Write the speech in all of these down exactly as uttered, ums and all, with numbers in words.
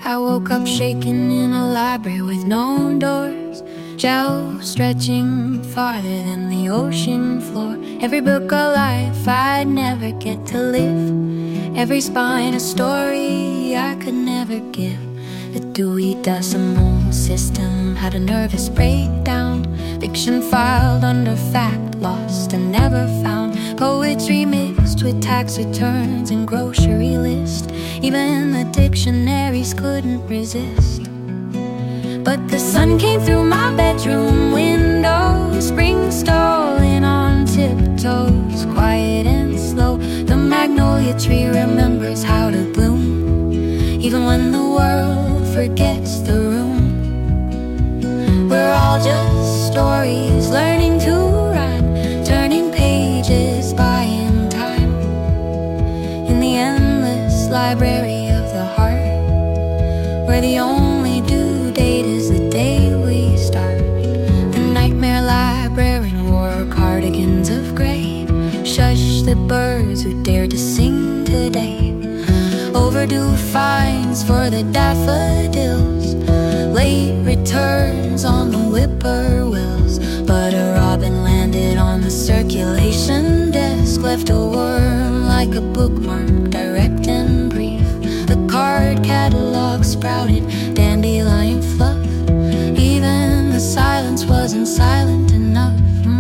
I woke up shaking in a library with no doors, shelves stretching farther than the ocean floor. Every book a life I'd never get to live, every spine a story I could never give. The Dewey Decimal System had a nervous breakdown, fiction filed under fact, lost and never found, poetry mixed with tax returns and grocery list. Even the dictionaries couldn't resist. But the sun came through my bedroom window, spring stole in on tiptoes, quiet and slow. The magnolia tree remembers how to bloom, even when the world forgets the room. We're all just stories learning to rhyme, turning pages, buying time in the endless library of the heart, where the only due date is the day we start. The nightmare librarian wore cardigans of gray, shush the birds who dared to sing today. Overdue fines for the daffodils, late returns on the whippoorwills. But a robin landed on the circulation desk, left a worm like a bookmark, direct and brief. The card catalog sprouted dandelion fluff, even the silence wasn't silent enough.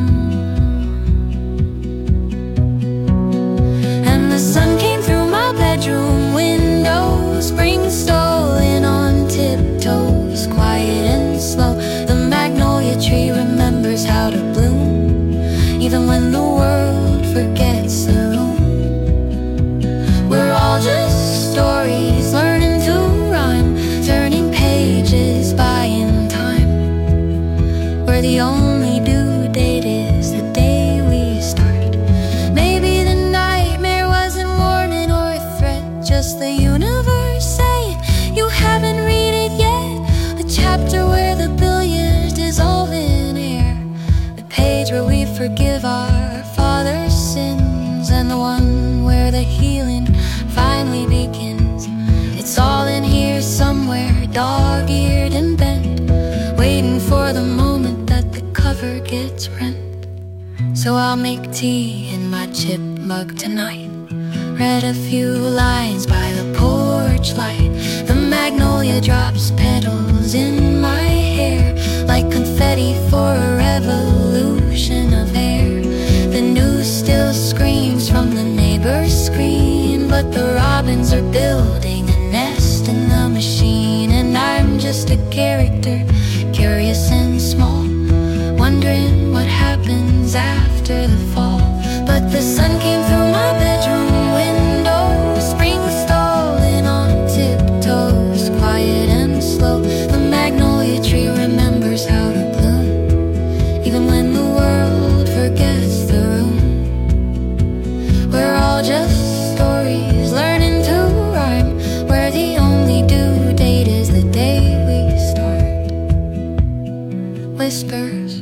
And the sun came through my bedroom window, spring stole in on tiptoes, quiet and slow. The magnolia tree remembers how to bloom, even when the world forgets the room. We're all just stories learning to rhyme, turning pages, buying time, where the only due date is the day we start. Maybe the nightmare wasn't warning or a threat, just the universe saying you haven't read it yet. The chapter where the billiards dissolve in air, the page where we forgive our father's sins, and the one where the healing finally begins. It's all in here somewhere, dog-eared and bent, waiting for the moment that the cover gets rent. So I'll make tea in my chip mug tonight, read a few lines by the porch light. The magnolia drops petals in my hair, like confetti for a revolution of air. The news still screams from the neighbor's screen, but the robins are building a nest in the machine. And I'm just a character, curious and small, wondering what happens after the fall. But the sun came through my bedroom window, spring stole in on tiptoes, quiet and slow. The magnolia tree remembers how to bloom, even when the world forgets the room. We're all just stories learning to rhyme, where the only due date is the day we start. Whispers,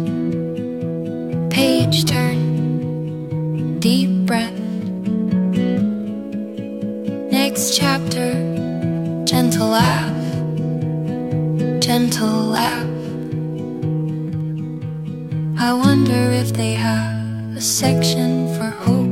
page turn, deep breath. Next chapter, gentle laugh, gentle laugh. I wonder if they have a section for hope.